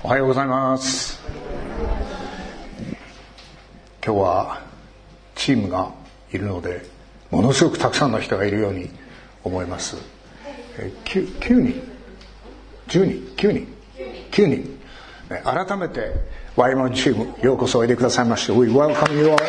おはようございます。今日はチームがいるのでものすごくたくさんの人がいるように思います。9人10人9人改めて Y1 チームようこそおいでくださいまして We welcome you all.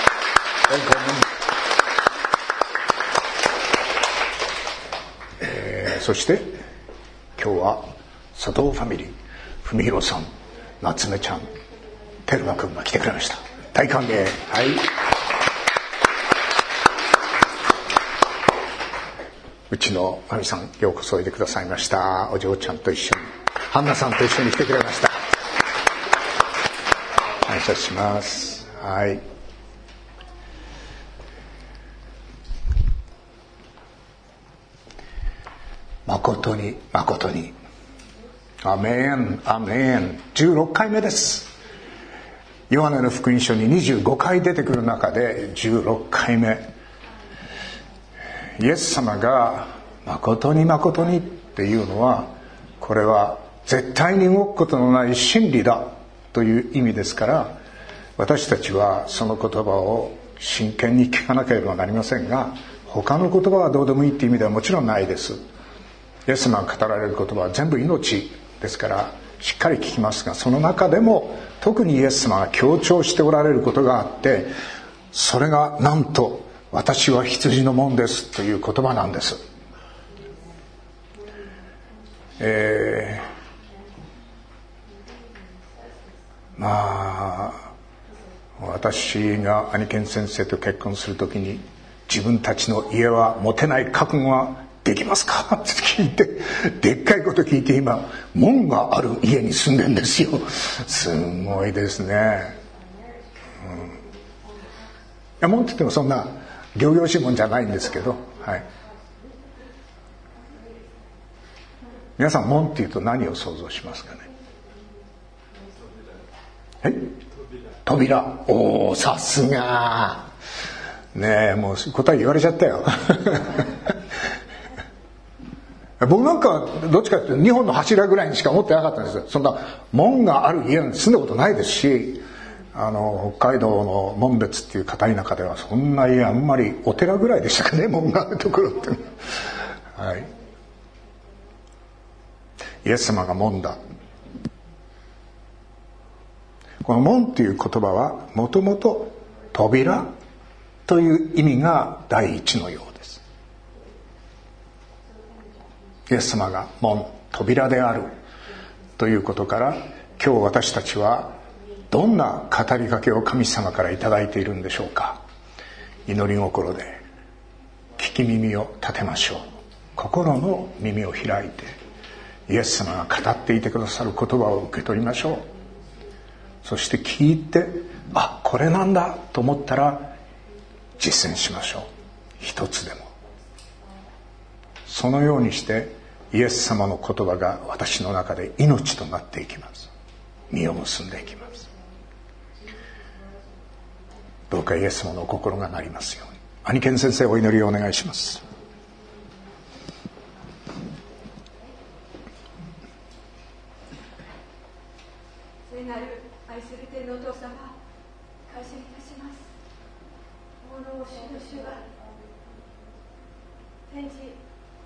そして今日は佐藤ファミリー、文弘さん、夏目ちゃん、テルマ君が来てくれました。大歓迎。はい。うちのマミさんようこそおいでくださいました。お嬢ちゃんと一緒に、ハンナさんと一緒に来てくれました。感謝します。はい。誠に誠にアメンアメン。16回目です。ヨハネの福音書に25回出てくる中で16回目、イエス様が誠に誠にっていうのは、これは絶対に動くことのない真理だという意味ですから、私たちはその言葉を真剣に聞かなければなりませんが、他の言葉はどうでもいいっていう意味ではもちろんないです。イエス様が語られる言葉は全部命ですからしっかり聞きますが、その中でも特にイエス様が強調しておられることがあって、それがなんと私は羊の門ですという言葉なんです。私が兄賢先生と結婚するときに、自分たちの家は持てない覚悟はできますかって聞いて、でっかいこと聞いて、今門がある家に住んでんですよ。すごいですね。門って言ってもそんな仰々しいもんじゃないんですけど、はい。皆さん門って言うと何を想像しますかね。扉。おお、さすがねえ、もう答え言われちゃったよ。僕なんかどっちかっていうと2本の柱ぐらいにしか思ってなかったんですよ。そんな門がある家に住んだことないですし、北海道の門別っていう片田舎ではそんな家あんまり、お寺ぐらいでしたかね、門があるところって。はい。イエス様が門だ。この門っていう言葉はもともと扉という意味が第一のようです。イエス様が門、扉であるということから、今日私たちはどんな語りかけを神様からいただいているんでしょうか。祈り心で聞き耳を立てましょう。心の耳を開いてイエス様が語っていてくださる言葉を受け取りましょう。そして聞いて、あ、これなんだと思ったら実践しましょう。一つでも。そのようにしてイエス様の言葉が私の中で命となっていきます。実を結んでいきます。どうかイエス様のお心がなりますように。兄賢先生、お祈りをお願いします。 聖なる愛する天のお父様、感謝いたします。この主が天地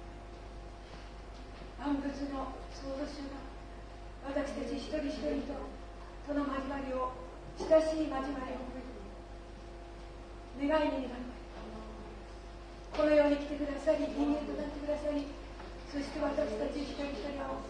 万物の創造主が私たち一人一人とその交わりを、親しい交わりを願いに願い、この世に来てくださり、人間となってくださり、そして私たち一人一人を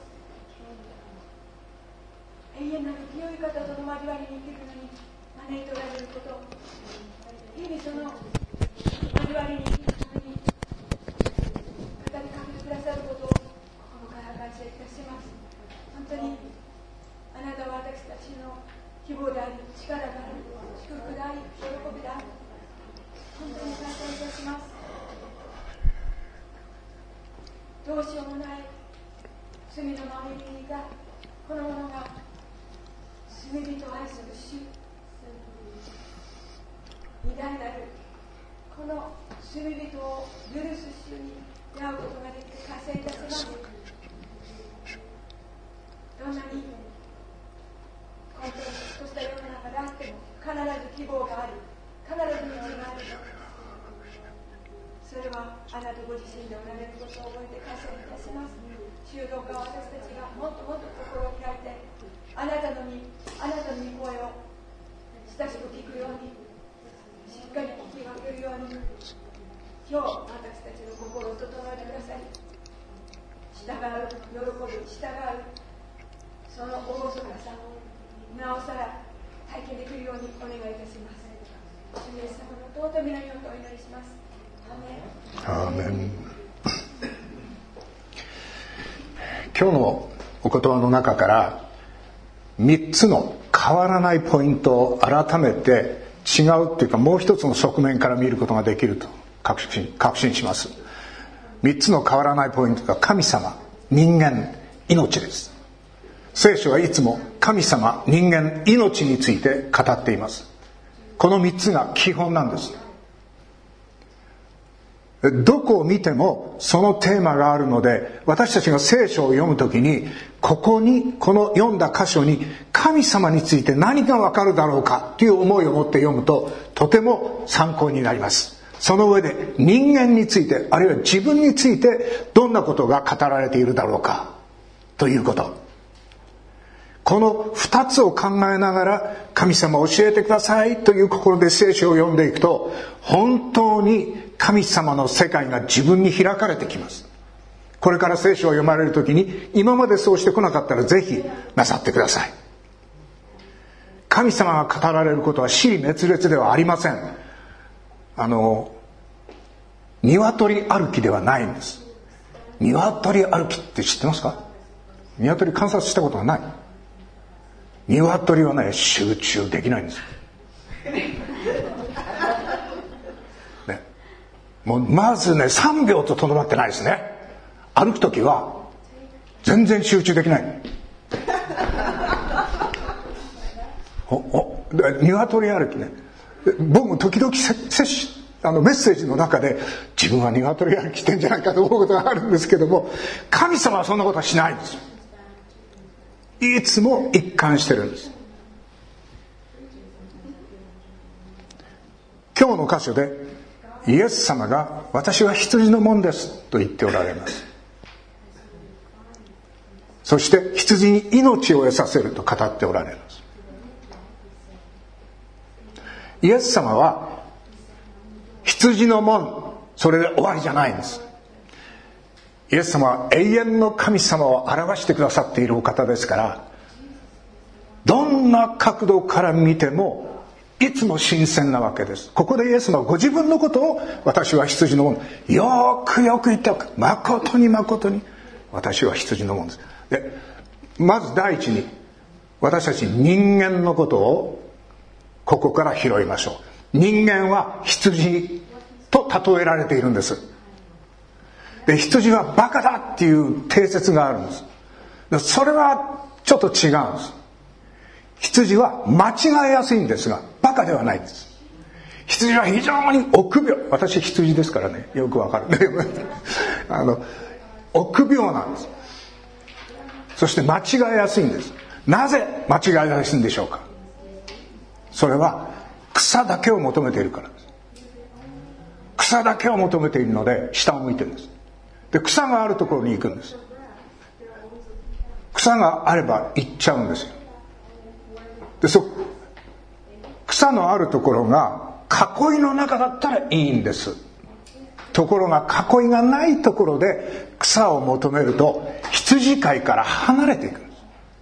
永遠なる清い方との交わりに生きるのに招いておられること、日々その交わりに生きるために語りかけてくださることを心から感謝いたします。本当にあなたは私たちの希望であり、力であり、祝福であり、喜びであり、本当に感謝いたします。どうしようもない罪の周りが、このものが罪人を愛する主、偉大なるこの罪人を許す主に出会うことができて感謝いたします。どんなにでどうか私たちがもっともっと心を開いてあなたの御声を親しく聞くようにしっかり聞き分けるように今日私たちの心を整えてください。従う、喜ぶ、従うその厳かさなおさら体験できるようにお願いいたします。主イエス様の尊い皆によってお祈りします。アーメン。 アーメン。今日のお言葉の中から3つの変わらないポイントを改めて違うっていうかもう一つの側面から見ることができると確信します。3つの変わらないポイントが神様、人間、命です。聖書はいつも神様、人間、命について語っています。この3つが基本なんです。どこを見てもそのテーマがあるので、私たちが聖書を読むときにこの読んだ箇所に神様について何がわかるだろうかという思いを持って読むととても参考になります。その上で人間について、あるいは自分についてどんなことが語られているだろうかということ、この2つを考えながら神様を教えてくださいという心で聖書を読んでいくと、本当に神様の世界が自分に開かれてきます。これから聖書を読まれるときに今までそうしてこなかったらぜひなさってください。神様が語られることは支離滅裂ではありません。鶏歩きではないんです。鶏歩きって知ってますか？鶏観察したことがない。鶏はね、集中できないんです、ね、もうまずね3秒ととどまってないですね。歩くときは全然集中できない鶏歩きね。僕も時々メッセージの中で自分は鶏歩きしてんじゃないかと思うことがあるんですけども、神様はそんなことはしないんです。いつも一貫してるんです。今日の箇所でイエス様が私は羊の門ですと言っておられます。そして羊に命を得させると語っておられます。イエス様は羊の門、それで終わりじゃないんです。イエス様は永遠の神様を表してくださっているお方ですから、どんな角度から見てもいつも新鮮なわけです。ここでイエス様はご自分のことを私は羊の門、よくよく言っておく、誠に誠に私は羊の門です。で、まず第一に私たち人間のことをここから拾いましょう。人間は羊と例えられているんです。で、羊はバカだっていう定説があるんです。で、それはちょっと違うんです。羊は間違えやすいんですがバカではないんです。羊は非常に臆病、私羊ですからね、よくわかる臆病なんです。そして間違えやすいんです。なぜ間違えやすいんでしょうか。それは草だけを求めているからです。草だけを求めているので下を向いてるんです。で、草があるところに行くんです。草があれば行っちゃうんですよ。で、草のあるところが囲いの中だったらいいんです。ところが囲いがないところで草を求めると羊飼いから離れていくんです。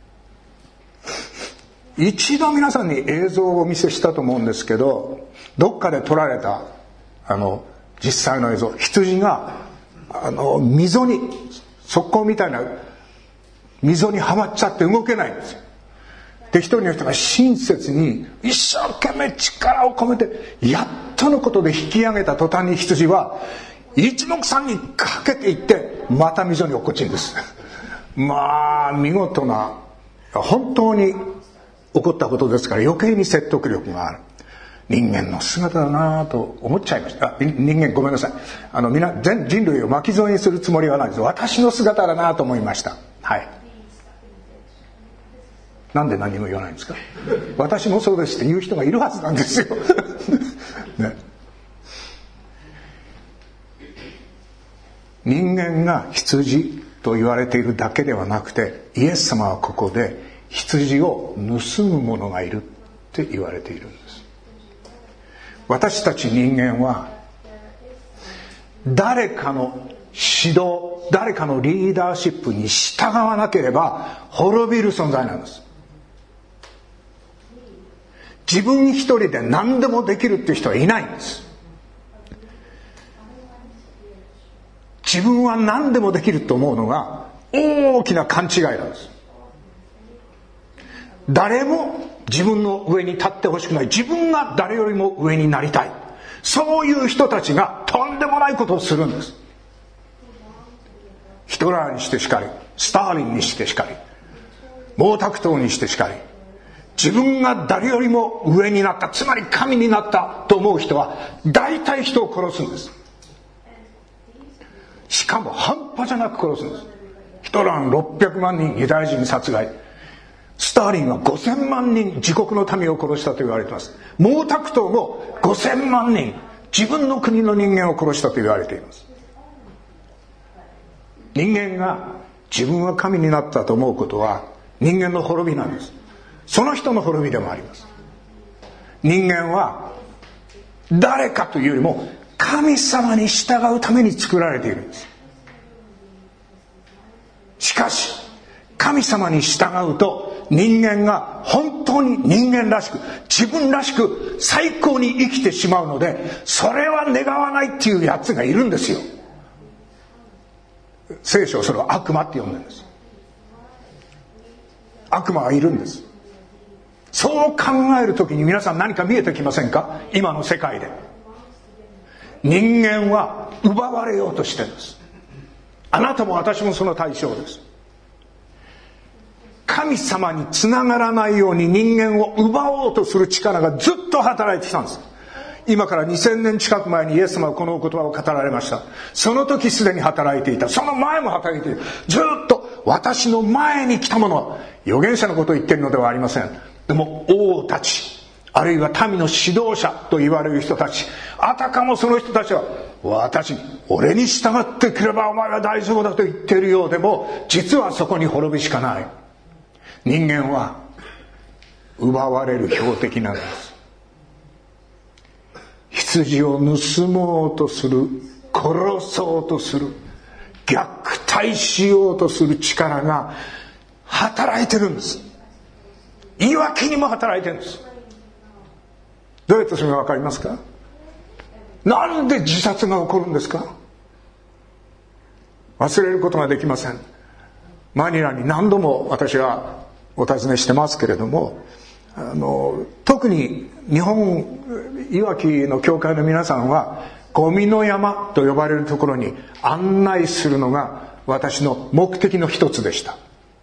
一度皆さんに映像をお見せしたと思うんですけど、どっかで撮られた実際の映像、羊が溝に、側溝みたいな溝にはまっちゃって動けないんですよ。で、一人の人が親切に一生懸命力を込めてやっとのことで引き上げた途端に羊は一目散にかけていってまた溝に落っこちるんです。まあ見事な、本当に起こったことですから余計に説得力がある人間の姿だなと思っちゃいました。人間ごめんなさい、全人類を巻き添えにするつもりはないです。私の姿だなと思いました。はい。なんで何も言わないんですか。私もそうですって言う人がいるはずなんですよ、ね、人間が羊と言われているだけではなくて、イエス様はここで羊を盗む者がいるって言われているんです。私たち人間は誰かの指導、誰かのリーダーシップに従わなければ滅びる存在なんです。自分一人で何でもできるっていう人はいないんです。自分は何でもできると思うのが大きな勘違いなんです。誰も自分の上に立ってほしくない。自分が誰よりも上になりたい。そういう人たちがとんでもないことをするんです。ヒトラーにしてしかり、スターリンにしてしかり、毛沢東にしてしかり、自分が誰よりも上になった、つまり神になったと思う人は大体人を殺すんです。しかも半端じゃなく殺すんです。ヒトラーの600万人ユダヤ人殺害、スターリンは5000万人自国の民を殺したと言われています。毛沢東も5000万人自分の国の人間を殺したと言われています。人間が自分は神になったと思うことは人間の滅びなんです。その人の滅びでもあります。人間は誰かというよりも神様に従うために作られているんです。しかし神様に従うと人間が本当に人間らしく、自分らしく最高に生きてしまうので、それは願わないっていうやつがいるんですよ。聖書はそれを悪魔って呼んでるんです。悪魔がいるんです。そう考えるときに皆さん何か見えてきませんか？今の世界で人間は奪われようとしてるんです。あなたも私もその対象です。神様につながらないように人間を奪おうとする力がずっと働いてきたんです。今から2000年近く前にイエス様はこの言葉を語られました。その時すでに働いていた。その前も働いている。ずっと私の前に来たものは預言者のことを言っているのではありません。でも王たち、あるいは民の指導者と言われる人たち、あたかもその人たちは俺に従ってくればお前は大丈夫だと言っているようでも、実はそこに滅びしかない。人間は奪われる標的なんです。羊を盗もうとする、殺そうとする、虐待しようとする力が働いてるんです。言い訳にも働いてるんです。どうやってそれが分かりますか？なんで自殺が起こるんですか？忘れることができません。マニラに何度も私はお尋ねしてますけれども、特に日本いわきの教会の皆さんはゴミの山と呼ばれるところに案内するのが私の目的の一つでした。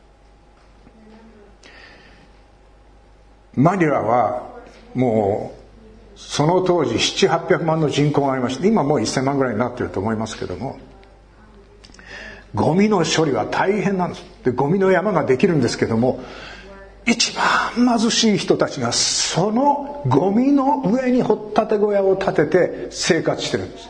マニラはもうその当時700、800万の人口がありまして、今もう1000万ぐらいになっていると思いますけども、ゴミの処理は大変なんです。で、ゴミの山ができるんですけども、一番貧しい人たちがそのゴミの上に掘ったて小屋を建てて生活してるんです。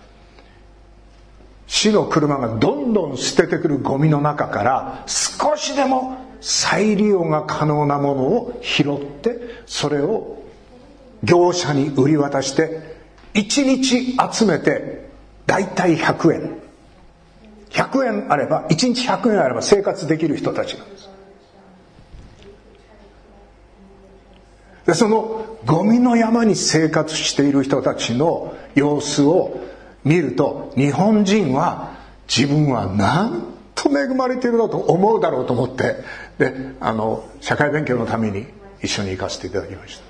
市の車がどんどん捨ててくるゴミの中から少しでも再利用が可能なものを拾って、それを業者に売り渡して1日集めてだいたい100円100円あれば、1日100円あれば生活できる人たちなんです。で、そのゴミの山に生活している人たちの様子を見ると、日本人は自分はなんと恵まれているだと思うだろうと思って、で、社会勉強のために一緒に行かせていただきました。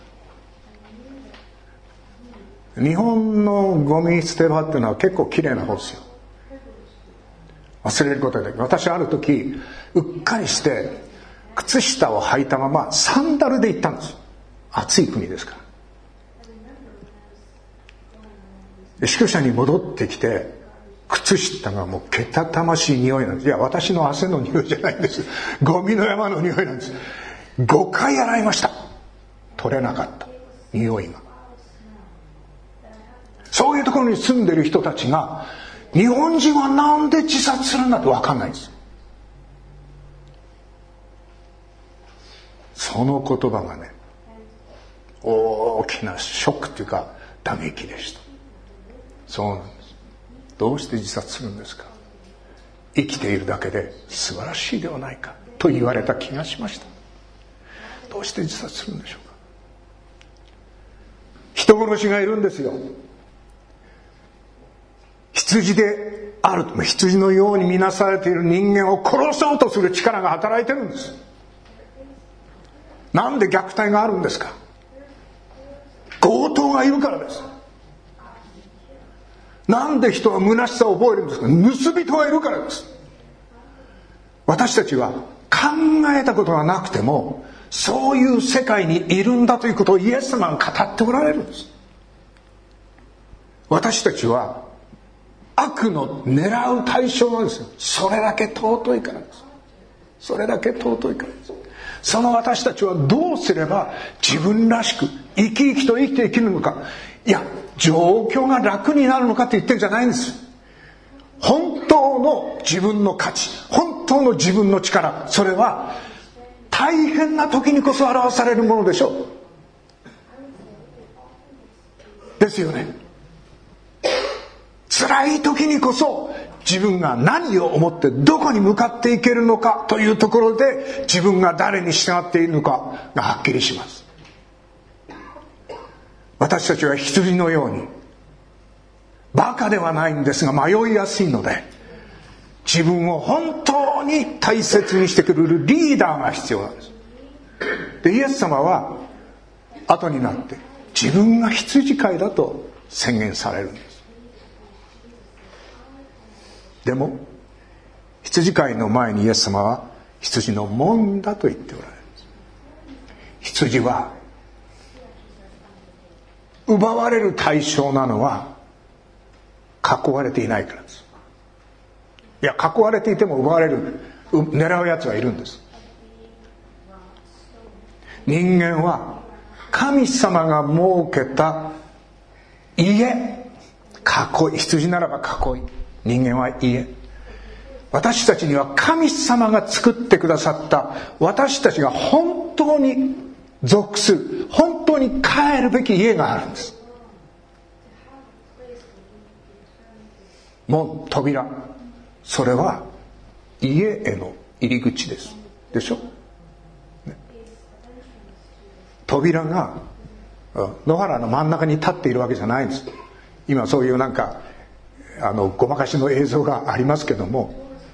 日本のゴミ捨て場っていうのは結構きれいな方ですよ。忘れることで、私ある時うっかりして靴下を履いたままサンダルで行ったんです。暑い国ですから。で、宿舎に戻ってきて靴下がもうけたたましい匂いなんです。いや、私の汗の匂いじゃないんです。ゴミの山の匂いなんです。5回洗いました。取れなかった、匂いが。そういうところに住んでる人たちが、日本人はなんで自殺するんだと分かんないんです。 その言葉がね、大きなショックというか打撃でした。そうなんです。どうして自殺するんですか。生きているだけで素晴らしいではないかと言われた気がしました。どうして自殺するんでしょうか。人殺しがいるんですよ。羊である、羊のように見なされている人間を殺そうとする力が働いてるんです。なんで虐待があるんですか。強盗がいるからです。なんで人は虚しさを覚えるんですか。盗人がいるからです。私たちは考えたことがなくてもそういう世界にいるんだということをイエス様が語っておられるんです。私たちは悪の狙う対象なんですよ。それだけ尊いからです。それだけ尊いからです。その私たちはどうすれば自分らしく生き生きと生きていけるのか。いや、状況が楽になるのかって言ってるんじゃないんです。本当の自分の価値、本当の自分の力、それは大変な時にこそ表されるものでしょう。ですよね。辛い時にこそ自分が何を思ってどこに向かっていけるのかというところで自分が誰に従っているのかがはっきりします。私たちは羊のようにバカではないんですが迷いやすいので、自分を本当に大切にしてくれるリーダーが必要なんです。で、イエス様は後になって自分が羊飼いだと宣言されるんです。でも羊飼いの前にイエス様は羊の門だと言っておられるんです。羊は奪われる対象なのは囲われていないからです。いや、囲われていても奪われる、狙うやつはいるんです。人間は神様が設けた家、囲い、羊ならば囲い、人間は家。私たちには神様が作ってくださった私たちが本当に属する、本当に帰るべき家があるんです。門、扉、それは家への入り口です。でしょ、ね、扉が野原の真ん中に立っているわけじゃないんです。今そういうなんかごまかしの映像がありますけども、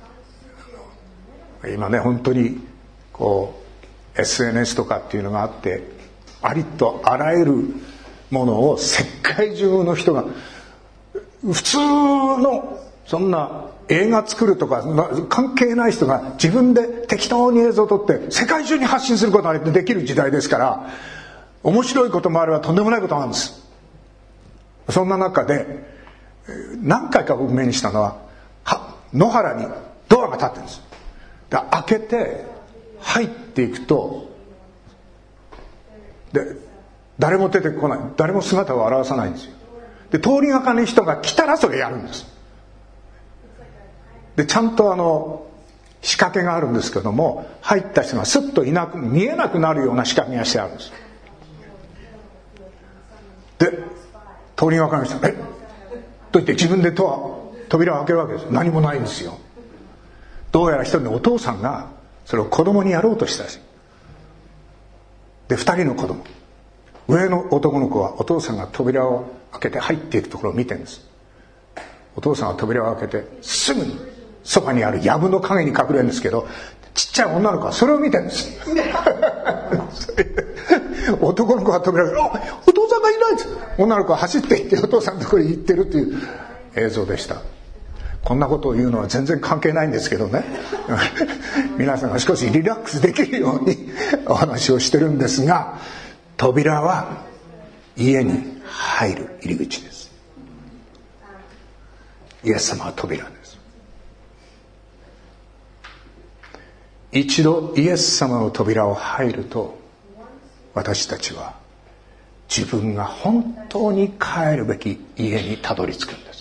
今ね本当にこう SNS とかっていうのがあって、ありとあらゆるものを世界中の人が普通のそんな映画作るとか関係ない人が自分で適当に映像を撮って世界中に発信することができる時代ですから、面白いこともあればとんでもないこともあるんです。そんな中で何回か僕目にしたのは、野原にドアが立ってるんです。で開けて入っていくと、で誰も出てこない、誰も姿を現さないんですよ。で通りがかりの人が来たらそれやるんです。でちゃんと仕掛けがあるんですけども、入った人がスッと見えなくなるような仕掛けがしてあるんです。で通りがかりの人がと言って自分で扉を開けるわけです。何もないんですよ。どうやら一人のお父さんがそれを子供にやろうとしたらしい。で二人の子供、上の男の子はお父さんが扉を開けて入っていくところを見てるんです。お父さんは扉を開けてすぐにそばにある藪の陰に隠れるんですけど、ちっちゃい女の子はそれを見てるんです男の子は扉を開けて、お父さんがいないんです。女の子は走って行ってお父さんのところに行ってるという映像でした。こんなことを言うのは全然関係ないんですけどね皆さんが少しリラックスできるようにお話をしてるんですが、扉は家に入る入り口です。イエス様は扉です。一度イエス様の扉を入ると、私たちは自分が本当に帰るべき家にたどり着くんです。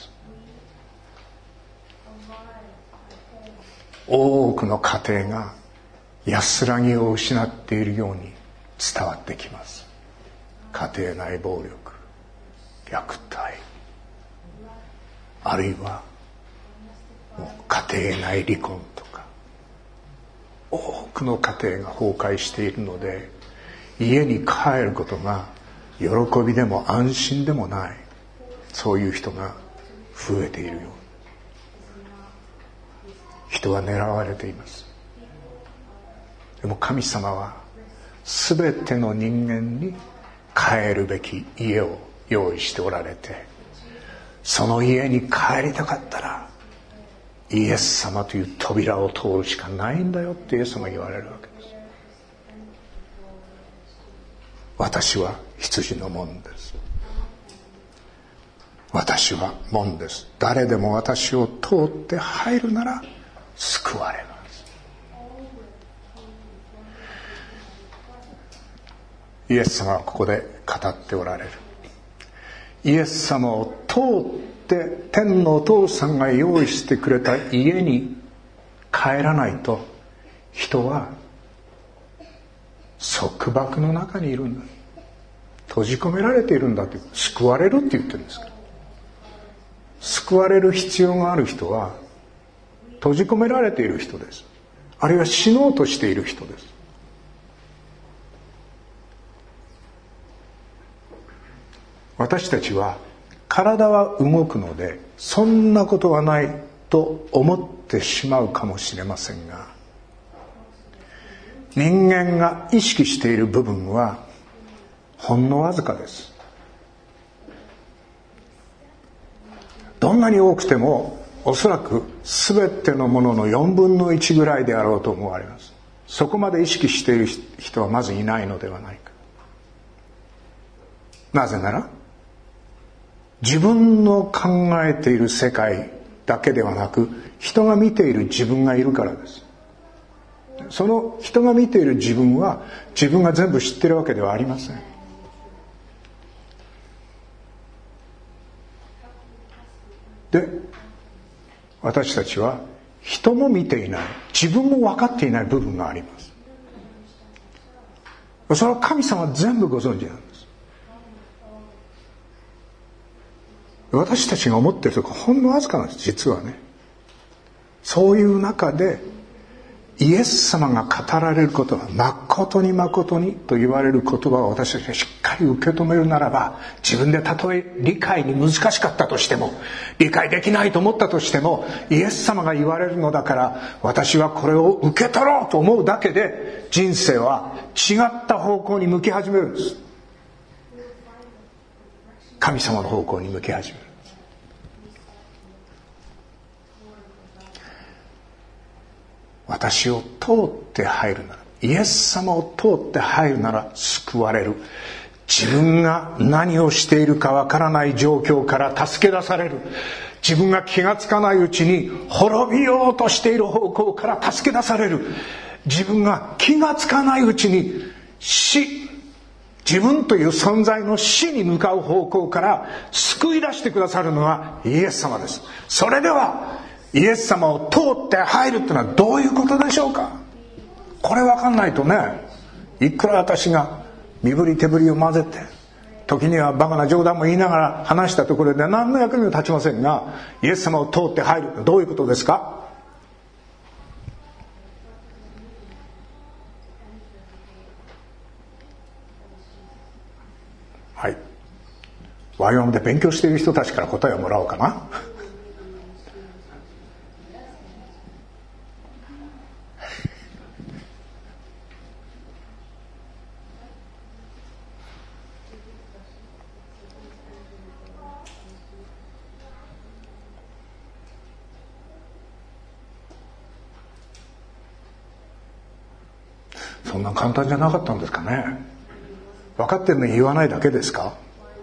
多くの家庭が安らぎを失っているように伝わってきます。家庭内暴力、虐待、あるいはもう家庭内離婚とか、多くの家庭が崩壊しているので、家に帰ることが喜びでも安心でもない、そういう人が増えているように、人は狙われています。でも神様はすべての人間に帰るべき家を用意しておられて、その家に帰りたかったらイエス様という扉を通るしかないんだよってイエス様が言われるわけです。私は羊の門です。私は門です。誰でも私を通って入るなら救われます。イエス様はここで語っておられる。イエス様を通って天のお父さんが用意してくれた家に帰らないと、人は束縛の中にいるんだ、閉じ込められているんだって、救われるって言ってるんですから。救われる必要がある人は閉じ込められている人です。あるいは死のうとしている人です。私たちは体は動くのでそんなことはないと思ってしまうかもしれませんが、人間が意識している部分はほんのわずかです。どんなに多くてもおそらく全てのものの4分の1ぐらいであろうと思われます。そこまで意識している人はまずいないのではないか。なぜなら自分の考えている世界だけではなく、人が見ている自分がいるからです。その人が見ている自分は自分が全部知っているわけではありません。で、私たちは人も見ていない、自分も分かっていない部分があります。それは神様は全部ご存知なんです。私たちが思っているところほんのわずかなんです、実はね。そういう中でイエス様が語られることは誠に誠にと言われる言葉を私たちがしっかり受け止めるならば、自分でたとえ理解に難しかったとしても、理解できないと思ったとしても、イエス様が言われるのだから私はこれを受け取ろうと思うだけで、人生は違った方向に向き始めるんです。神様の方向に向き始める。私を通って入るなら、イエス様を通って入るなら救われる。自分が何をしているかわからない状況から助け出される。自分が気がつかないうちに滅びようとしている方向から助け出される。自分が気がつかないうちに自分という存在の死に向かう方向から救い出してくださるのはイエス様です。それではイエス様を通って入るっていうのはどういうことでしょうか。これ分かんないとね、いくら私が身振り手振りを混ぜて、時にはバカな冗談も言いながら話したところで何の役にも立ちませんが、イエス様を通って入るってどういうことですか。はい、ワイオンで勉強している人たちから答えをもらおうかな。そんな簡単じゃなかったんですかね。分かってるのに言わないだけですか。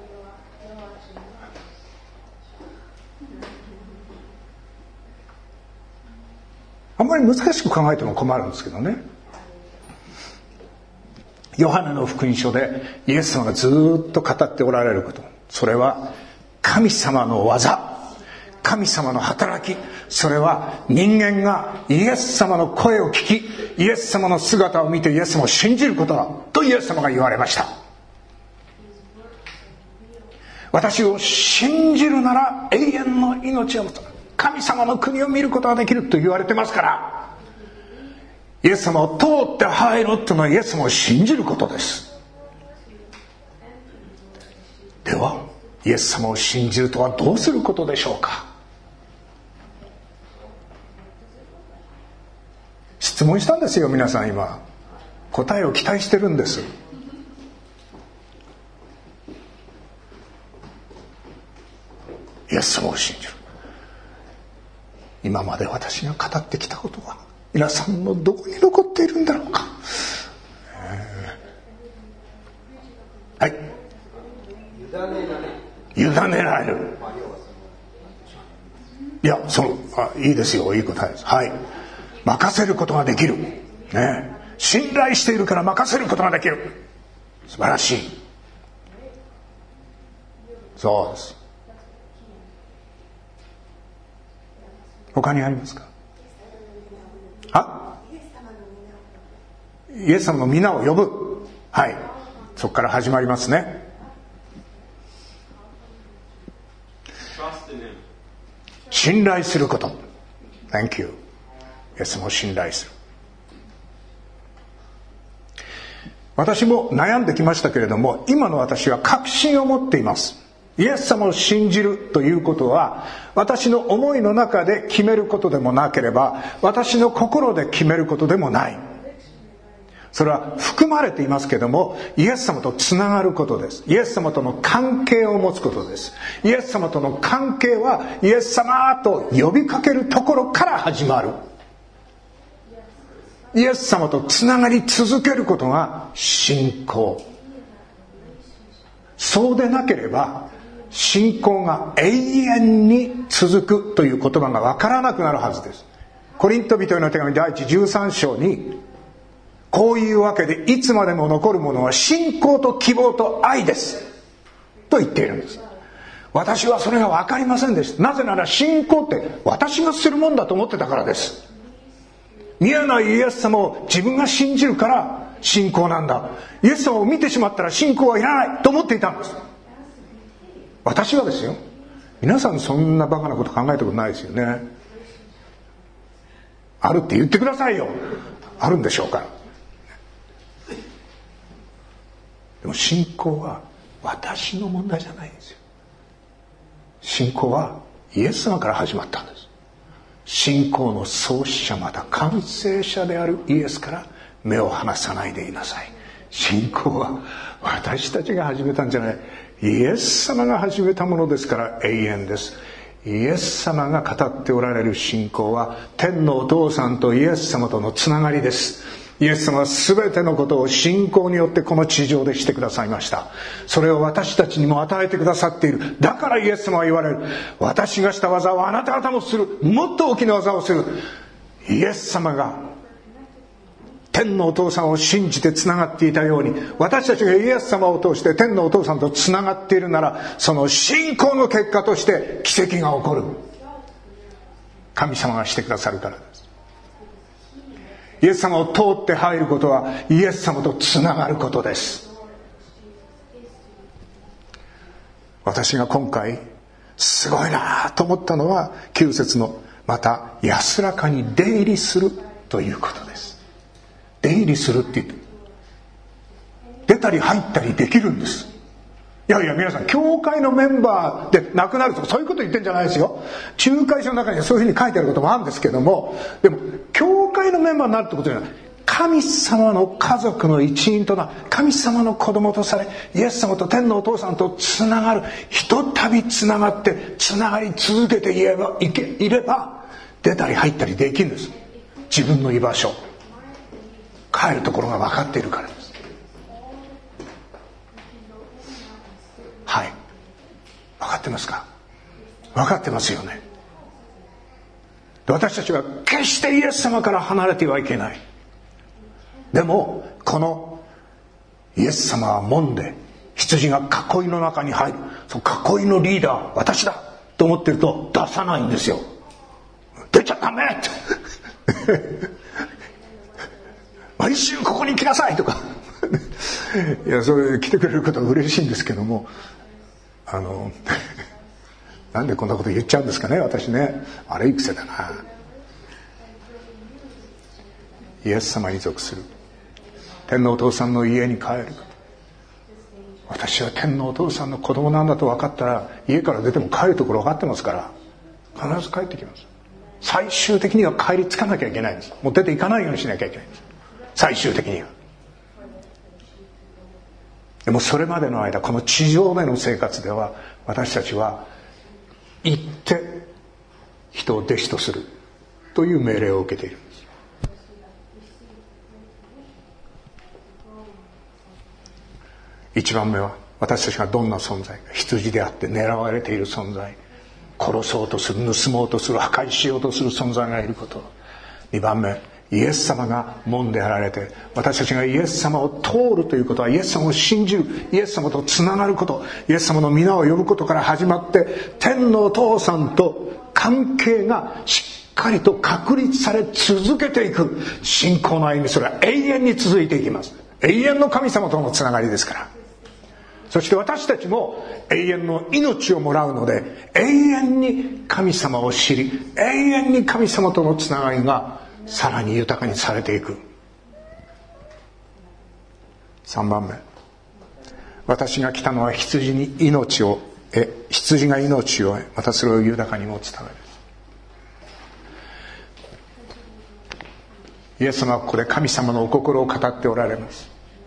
あんまり難しく考えても困るんですけどね。ヨハネの福音書でイエス様がずっと語っておられること、それは神様の技、神様の働き、それは人間がイエス様の声を聞き、イエス様の姿を見てイエス様を信じることだとイエス様が言われました。私を信じるなら永遠の命を持つ、神様の国を見ることができると言われてますから、イエス様を通って入るというのはイエス様を信じることです。ではイエス様を信じるとはどうすることでしょうか。質問したんですよ。皆さん今答えを期待してるんです。イエス様を信じる。今まで私が語ってきたことは皆さんのどこに残っているんだろうか。はい、委ねられる。いや、いいですよ、いい答えです。はい、任せることができる、ね、信頼しているから任せることができる。素晴らしい。そうです。他にありますか。イエス様の皆を呼ぶ。はい、そこから始まりますね。信頼すること。 Thank you。 イエス様を信頼する。私も悩んできましたけれども、今の私は確信を持っています。イエス様を信じるということは私の思いの中で決めることでもなければ、私の心で決めることでもない。それは含まれていますけれども、イエス様とつながることです。イエス様との関係を持つことです。イエス様との関係はイエス様と呼びかけるところから始まる。イエス様とつながり続けることが信仰。そうでなければ信仰が永遠に続くという言葉が分からなくなるはずです。コリント人への手紙第13章にこういうわけでいつまでも残るものは信仰と希望と愛ですと言っているんです。私はそれが分かりませんでした。なぜなら信仰って私がするもんだと思ってたからです。見えないイエス様を自分が信じるから信仰なんだ。イエス様を見てしまったら信仰はいらないと思っていたんです。私はですよ。皆さんそんなバカなこと考えたことないですよね。あるって言ってくださいよ。あるんでしょうか。でも信仰は私の問題じゃないんですよ。信仰はイエス様から始まったんです。信仰の創始者また完成者であるイエスから目を離さないでいなさい。信仰は私たちが始めたんじゃない。イエス様が始めたものですから永遠です。イエス様が語っておられる信仰は天のお父さんとイエス様とのつながりです。イエス様は全てのことを信仰によってこの地上でしてくださいました。それを私たちにも与えてくださっている。だからイエス様は言われる。私がした技をあなた方もする。もっと大きな技をする。イエス様が天のお父さんを信じてつながっていたように、私たちがイエス様を通して天のお父さんとつながっているなら、その信仰の結果として奇跡が起こる。神様がしてくださるからです。イエス様を通って入ることはイエス様とつながることです。私が今回すごいなと思ったのは9節のまた安らかに出入りするということです。出入りするって言って出たり入ったりできるんです。いやいや皆さん、教会のメンバーでなくなるとかそういうこと言ってんじゃないですよ。仲介者の中にはそういうふうに書いてあることもあるんですけども、でも教会のメンバーになるってことじゃない。神様の家族の一員とな、神様の子供とされ、イエス様と天のお父さんとつながる。ひとたびつながってつながり続けていれば出たり入ったりできるんです。自分の居場所、帰るところが分かっているからです。はい、分かってますか。分かってますよね。私たちは決してイエス様から離れてはいけない。でもこのイエス様は門で、羊が囲いの中に入る、その囲いのリーダー私だと思ってると出さないんですよ。出ちゃダメって毎週ここに来なさいとかいや、それ来てくれることは嬉しいんですけども、なんでこんなこと言っちゃうんですかね、私ね。悪い癖だな。イエス様に属する、天のお父さんの家に帰る。私は天のお父さんの子供なんだと分かったら、家から出ても帰るところ分かってますから、必ず帰ってきます。最終的には帰り着かなきゃいけないんです。もう出ていかないようにしなきゃいけないんです。最終的には。でもそれまでの間、この地上での生活では、私たちは行って人を弟子とするという命令を受けているんです。一番目は、私たちがどんな存在か、羊であって狙われている存在、殺そうとする、盗もうとする、破壊しようとする存在がいること。二番目、イエス様が門であられて、私たちがイエス様を通るということは、イエス様を信じる、イエス様とつながること、イエス様の皆を呼ぶことから始まって、天のお父さんと関係がしっかりと確立され続けていく信仰の歩み、それは永遠に続いていきます。永遠の神様とのつながりですから。そして私たちも永遠の命をもらうので、永遠に神様を知り、永遠に神様とのつながりがさらに豊かにされていく。3番目、私が来たのは羊に命を得、羊が命を得、またそれを豊かに持つためです。イエス様はここで神様のお心を語っておられます。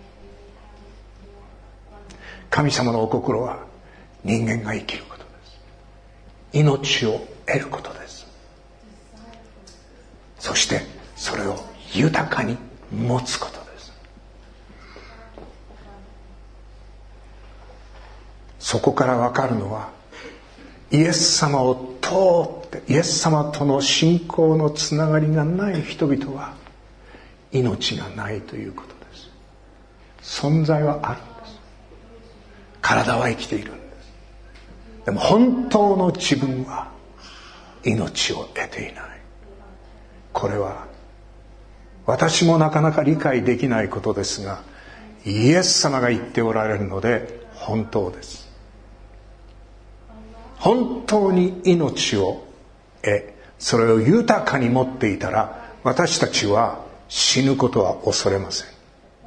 神様のお心は人間が生きることです。命を得ることです。そしてそれを豊かに持つことです。そこから分かるのは、イエス様を通ってイエス様との信仰のつながりがない人々は命がないということです。存在はある。体は生きているんです。でも本当の自分は命を得ていない。これは私もなかなか理解できないことですが、イエス様が言っておられるので本当です。本当に命を得、それを豊かに持っていたら、私たちは死ぬことは恐れません。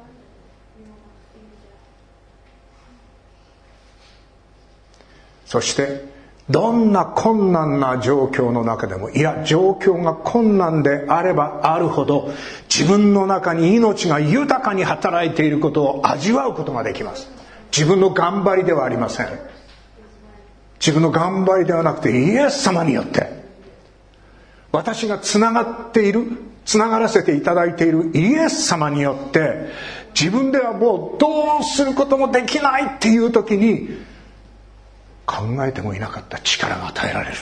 そしてどんな困難な状況の中でも、いや状況が困難であればあるほど、自分の中に命が豊かに働いていることを味わうことができます。自分の頑張りではありません。自分の頑張りではなくて、イエス様によって私がつながっている、つながらせていただいているイエス様によって、自分ではもうどうすることもできないっていう時に、考えてもいなかった力が与えられるんです。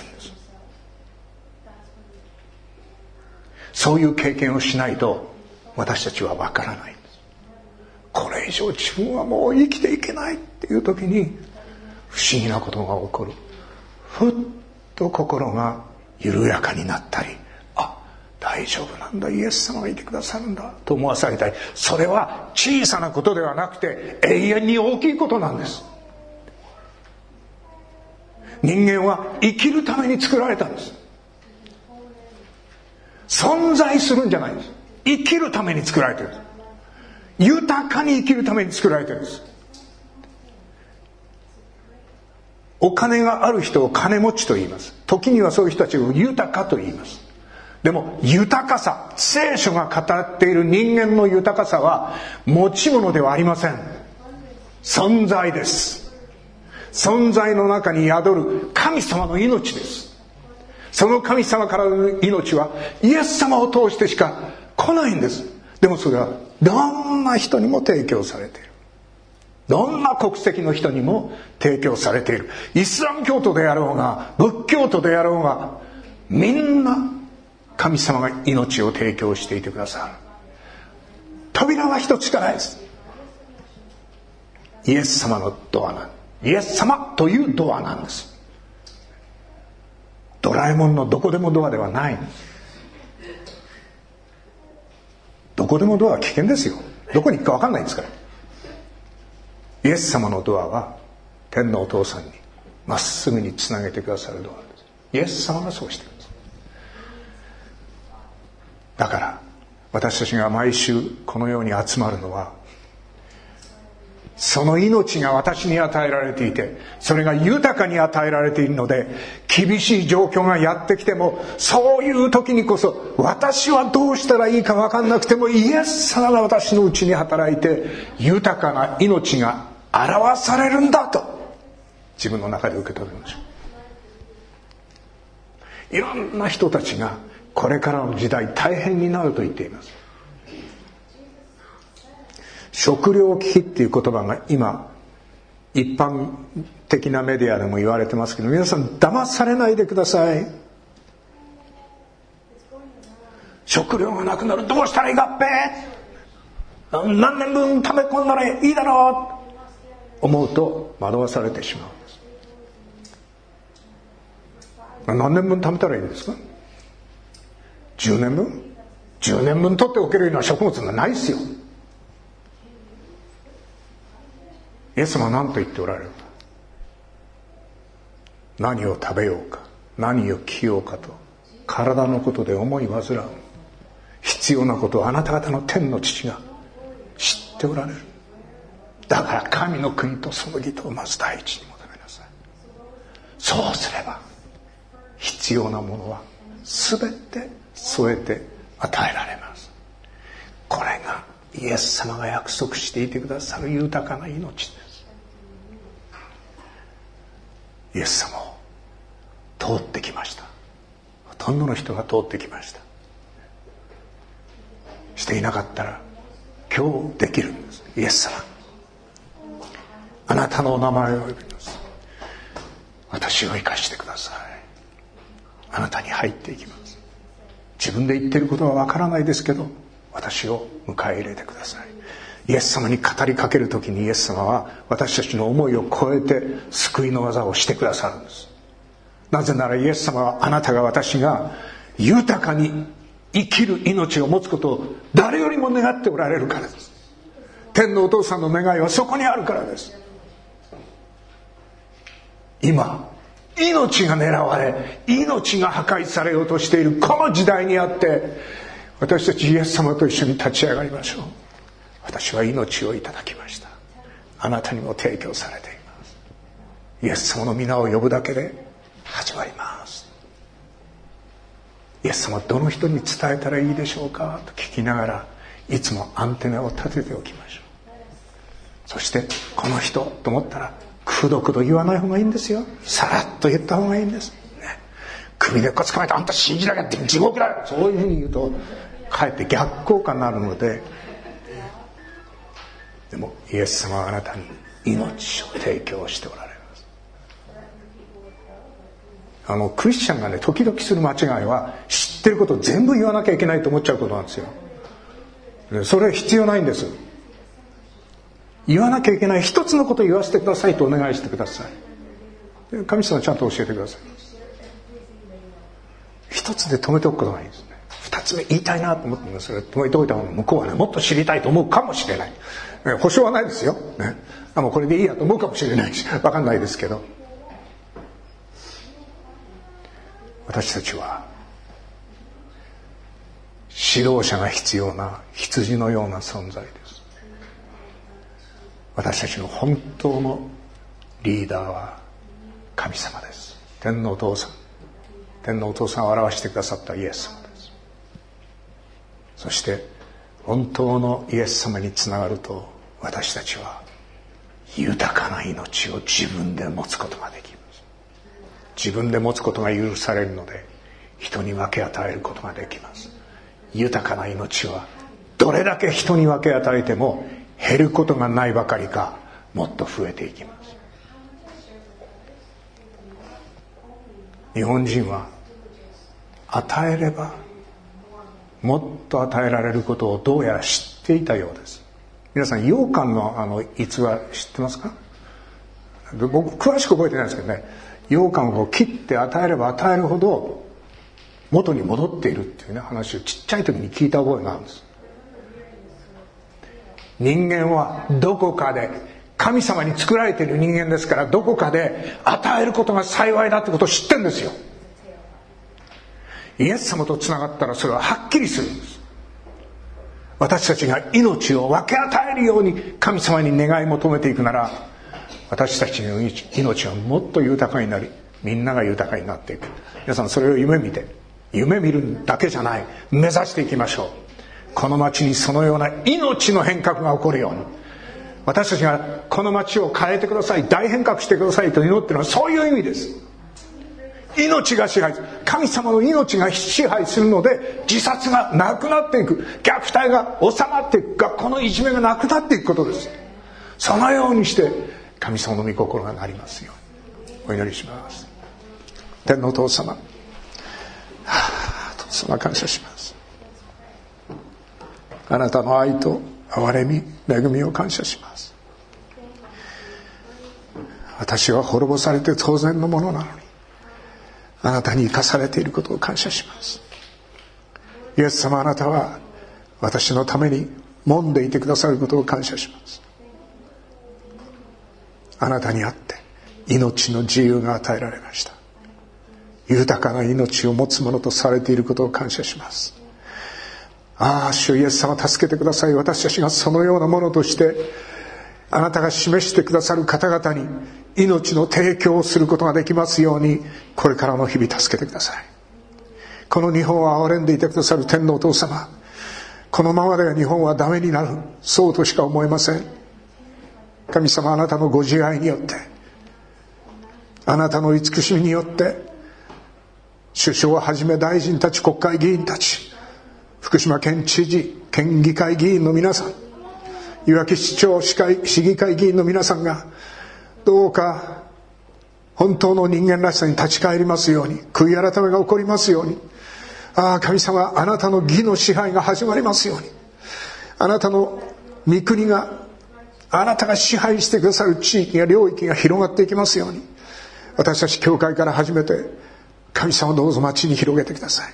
そういう経験をしないと私たちは分からないんです。これ以上自分はもう生きていけないっていう時に、不思議なことが起こる。ふっと心が緩やかになったり、あ、大丈夫なんだ、イエス様がいてくださるんだと思わされたり、それは小さなことではなくて永遠に大きいことなんです。人間は生きるために作られたんです。存在するんじゃないんです。生きるために作られてるんです。豊かに生きるために作られてるんです。お金がある人を金持ちと言います。時にはそういう人たちを豊かと言います。でも豊かさ、聖書が語っている人間の豊かさは持ち物ではありません。存在です。存在の中に宿る神様の命です。その神様からの命はイエス様を通してしか来ないんです。でもそれはどんな人にも提供されている。どんな国籍の人にも提供されている。イスラム教徒であろうが仏教徒であろうが、みんな神様が命を提供していてくださる。扉は一つしかないです。イエス様のドアなんです。イエス様というドアなんです。ドラえもんのどこでもドアではない。どこでもドアは危険ですよ。どこに行くか分かんないんですから。 イエス様のドアは天のお父さんにまっすぐにつなげてくださるドアです。イエス様がそうしてくださる。だから私たちが毎週このように集まるのは、その命が私に与えられていて、それが豊かに与えられているので、厳しい状況がやってきても、そういう時にこそ私はどうしたらいいか分かんなくても、イエス様が私のうちに働いて豊かな命が表されるんだと自分の中で受け取りましょう。いろんな人たちがこれからの時代大変になると言っています。食糧危機っていう言葉が今一般的なメディアでも言われてますけど、皆さん騙されないでください。食料がなくなる、どうしたらいいかっぺ、何年分貯め込んだらいいだろう思うと惑わされてしまうんです。何年分貯めたらいいんですか。10年分10年分取っておけるような食物がないですよ。イエス様は何と言っておられるか。何を食べようか、何を着ようかと体のことで思い煩う。必要なことをあなた方の天の父が知っておられる。だから神の国とその義とをまず第一に求めなさい。そうすれば必要なものは全て添えて与えられます。これがイエス様が約束していてくださる豊かな命です。イエス様を通ってきました。ほとんどの人が通ってきました。していなかったら今日できるんです。イエス様、あなたのお名前を呼びます。私を生かしてください。あなたに入っていきます。自分で言っていることはわからないですけど、私を迎え入れてください。イエス様に語りかけるときに、イエス様は私たちの思いを超えて救いの技をしてくださるんです。なぜならイエス様はあなたが私が豊かに生きる命を持つことを誰よりも願っておられるからです。天のお父さんの願いはそこにあるからです。今命が狙われ、命が破壊されようとしているこの時代にあって、私たちイエス様と一緒に立ち上がりましょう。私は命をいただきました。あなたにも提供されています。イエス様の皆を呼ぶだけで始まります。イエス様どの人に伝えたらいいでしょうかと聞きながら、いつもアンテナを立てておきましょう。そしてこの人と思ったらくどくど言わない方がいいんですよ。さらっと言った方がいいんです、ね、首でっこつかめてあんた信じなきゃって地獄だよ、そういうふうに言うとかえって逆効果になるので、でもイエス様はあなたに命を提供しておられます。クリスチャンがね、時々する間違いは、知ってることを全部言わなきゃいけないと思っちゃうことなんですよ。それは必要ないんです。言わなきゃいけない一つのことを言わせてくださいとお願いしてください。神様はちゃんと教えてください。一つで止めておくことがいいですね。二つ目言いたいなと思っても、それ止めておいた方が向こうはね、もっと知りたいと思うかもしれない。保証はないですよ、ね、もうこれでいいやと思うかもしれないし、分かんないですけど、私たちは指導者が必要な羊のような存在です。私たちの本当のリーダーは神様です。天のお父さん、天のお父さんを表してくださったイエス様です。そして本当のイエス様につながると、私たちは豊かな命を自分で持つことができます。自分で持つことが許されるので、人に分け与えることができます。豊かな命はどれだけ人に分け与えても減ることがないばかりか、もっと増えていきます。日本人は与えればもっと与えられることをどうやら知っていたようです。皆さん、羊羹の逸話知ってますか？僕詳しく覚えてないんですけどね、羊羹を切って与えれば与えるほど元に戻っているっていうね、話をちっちゃい時に聞いた覚えがあるんです。人間はどこかで神様に作られている人間ですから、どこかで与えることが幸いだってことを知ってるんですよ。イエス様とつながったらそれははっきりするんです。私たちが命を分け与えるように神様に願い求めていくなら、私たちの命はもっと豊かになり、みんなが豊かになっていく。皆さんそれを夢見て、夢見るだけじゃない、目指していきましょう。この町にそのような命の変革が起こるように、私たちがこの町を変えてください、大変革してくださいと祈っているのはそういう意味です。命が支配する、神様の命が支配するので、自殺がなくなっていく、虐待が収まっていく、学校のいじめがなくなっていくことです。そのようにして神様の御心がなりますようにお祈りします。天のお父様、父様感謝します。あなたの愛と憐れみ、恵みを感謝します。私は滅ぼされて当然のものなのに、あなたに生かされていることを感謝します。イエス様、あなたは私のために揉んでいてくださることを感謝します。あなたにあって命の自由が与えられました。豊かな命を持つものとされていることを感謝します。主イエス様、助けてください。私たちがそのようなものとしてあなたが示してくださる方々に命の提供をすることができますように、これからの日々助けてください。この日本を憐れんでいてくださる天のお父様、このままでは日本はダメになる、そうとしか思えません。神様、あなたのご自愛によって、あなたの慈しみによって、首相をはじめ大臣たち、国会議員たち、福島県知事、県議会議員の皆さん、いわき市長、市議会議員の皆さんが、どうか本当の人間らしさに立ち返りますように、悔い改めが起こりますように、神様、あなたの義の支配が始まりますように、あなたの御国が、あなたが支配してくださる地域や領域が広がっていきますように、私たち教会から始めて、神様、どうぞ町に広げてください。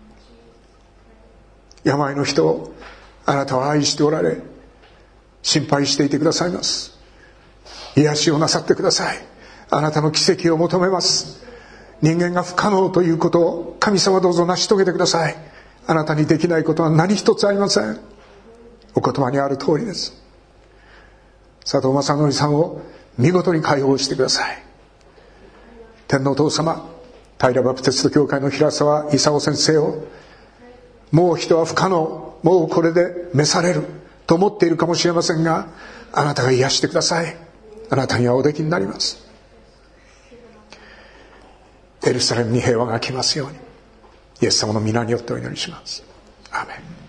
病の人をあなたは愛しておられ、心配していてくださいます。癒しをなさってください。あなたの奇跡を求めます。人間が不可能ということを神様、どうぞ成し遂げてください。あなたにできないことは何一つありません。お言葉にある通りです。佐藤正則さんを見事に解放してください。天のお父様、平バプテスト教会の平沢勲先生を、もう人は不可能、もうこれで召されると思っているかもしれませんが、あなたが癒してください。あなたにはおできになります。エルサレムに平和が来ますように、イエス様の皆によってお祈りします。アーメン。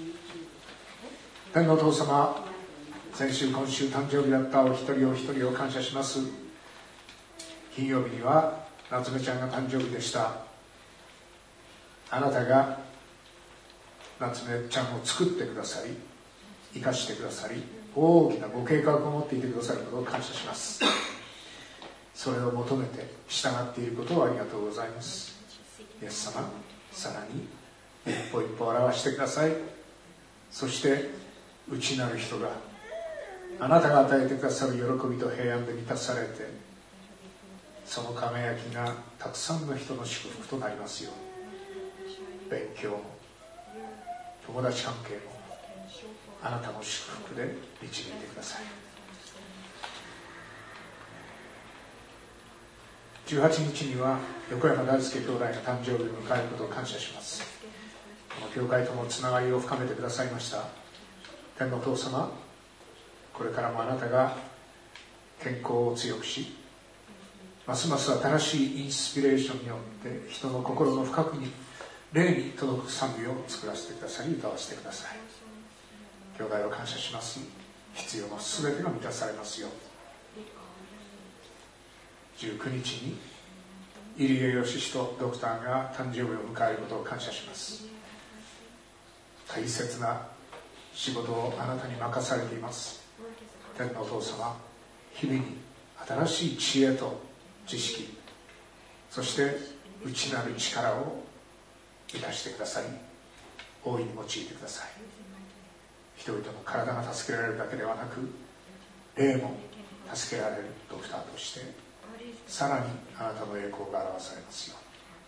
天のお父様、先週今週誕生日だったお一人お一人を感謝します。金曜日には夏目ちゃんが誕生日でした。あなたが夏目ちゃんを作ってくださり、生かしてくださり、大きなご計画を持っていてくださることを感謝します。それを求めて従っていることをありがとうございます。イエス様、さらに一歩一歩表してください。そして内なる人があなたが与えてくださる喜びと平安で満たされて、その輝きがたくさんの人の祝福となりますように。勉強も友達関係もあなたの祝福で導いてください。18日には横山大輔兄弟が誕生日を迎えることを感謝します。この教会とのつながりを深めてくださいました天のお父様、これからもあなたが健康を強くし、ますます新しいインスピレーションによって人の心の深くに霊に届く賛美を作らせてくださり、歌わせてください。兄弟を感謝します。必要のすべてが満たされますよう。19日に入江義史とドクターが誕生日を迎えることを感謝します。大切な仕事をあなたに任されています。天のお父様、日々に新しい知恵と知識、そして内なる力を生かしてくださり、大いに用いてください。人々の体が助けられるだけではなく、霊も助けられるドクターとしてさらにあなたの栄光が表されますよ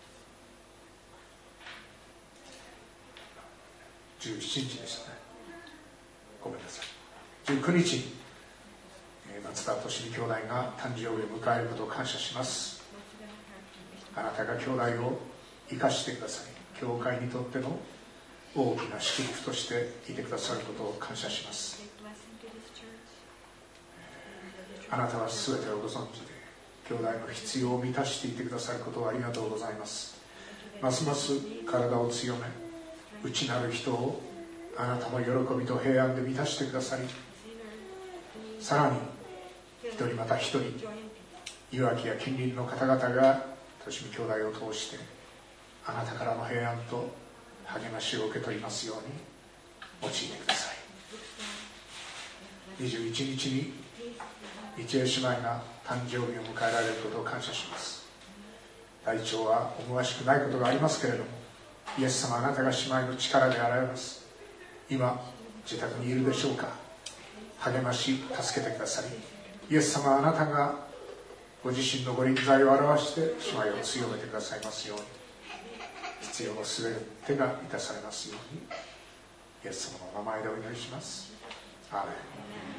うに。17日でしたね、ごめんなさい。19日に松田敏美兄弟が誕生日を迎えることを感謝します。あなたが兄弟を生かしてください、教会にとっての大きな祝福としていてくださることを感謝します。あなたは全てをご存知で兄弟の必要を満たしていてくださることをありがとうございます。ますます体を強め、内なる人をあなたの喜びと平安で満たしてくださり、さらに一人また一人、いわきや近隣の方々が敏美兄弟を通してあなたからの平安と励ましを受け取りますように用いてください。21日に一江姉妹が誕生日を迎えられることを感謝します。体調は思わしくないことがありますけれども、イエス様、あなたが姉妹の力であられます。今自宅にいるでしょうか。励まし助けてくださり、イエス様、あなたがご自身のご臨在を表して姉妹を強めてくださいますように。必要のすべてが満たされますように、イエス様の名前でお祈りします。アーメン。